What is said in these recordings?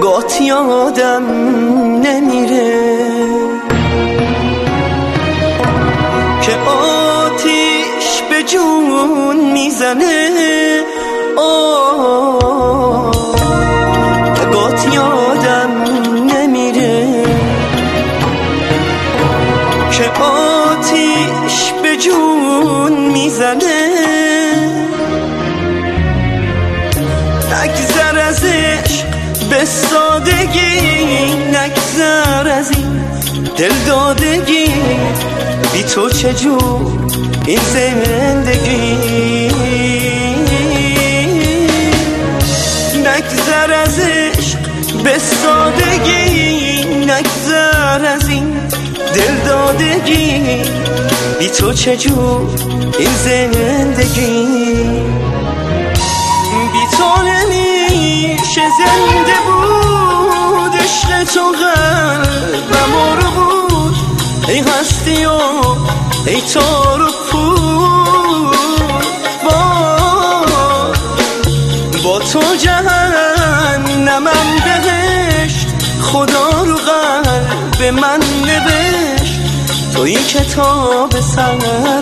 گات یادم نمیره که آتیش به جون میزنه. گات یادم نمیره که آتیش به جون میزنه. نگذر از عشق به سادگی، نگذر از این دل دادگی، بی تو چجور این زندگی. نگذر از عشق به سادگی، نگذر از این دل دادگی، بی تو چجور این زندگی. بی تو نمیشه زنده بود، عشق تو قلبم رو بود. ای هستی و ای تار و پود، با تو جهنمم بهشت، خدا رو قلب من نوشت، توی کتاب سر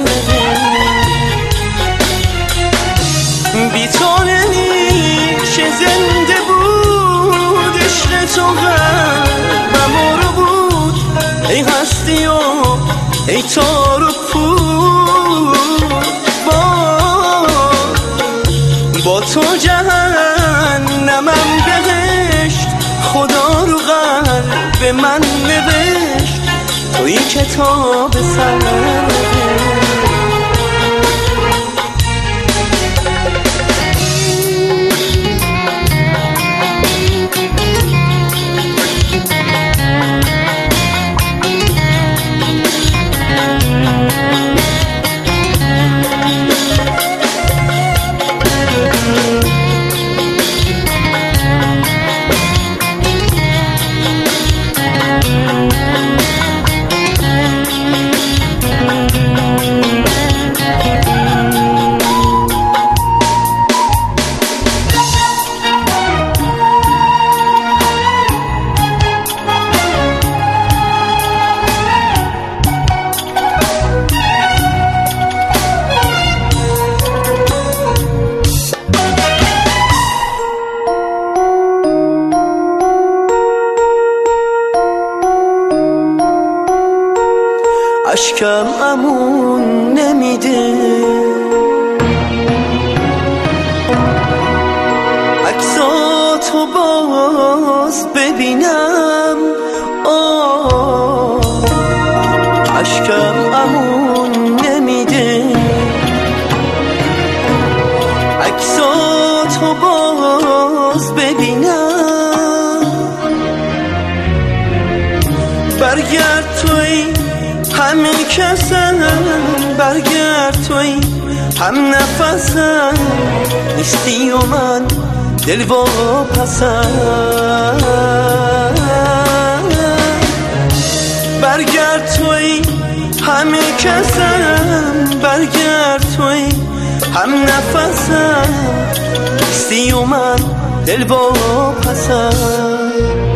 بی تو نمیشه زنده بود، عشق تو قلبم رو بود. ای هستی و ای تار و پود، با تو جهنمم بهشت، خدا رو قلب من نوشت، توی کتاب سر اشکم امون نمیده، عکساتو باز ببینم. اشکم امون نمیده، عکساتو باز ببینم. برگرد توی همین کسم، برگرد توی هم نفسم، نیستی و من دل واپسم. برگرد توی همین کسم، برگرد توی هم نفسم، نیستی و من دل واپسم.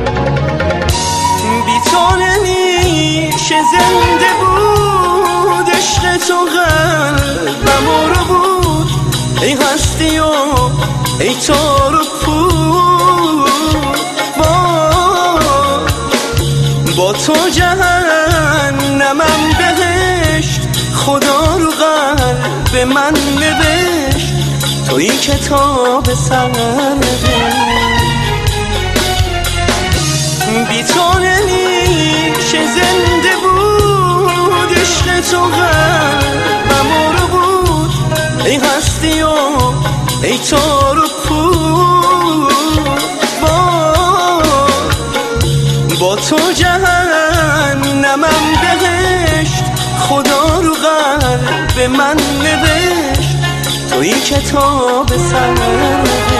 بی تو نمیشه زنده بود، عشق تو قلبم رو بود. ای هستی و ای تار و پود، با تو جهنمم بهشت، خدا رو قلب من نوشت، توی کتاب سر بی تو نمیشه زنده بود، عشق تو قلبم رو بود. ای هستی و ای تار و پود، با تو جهنمم بهشت، خدا رو قلب من نوشت، توی کتاب سر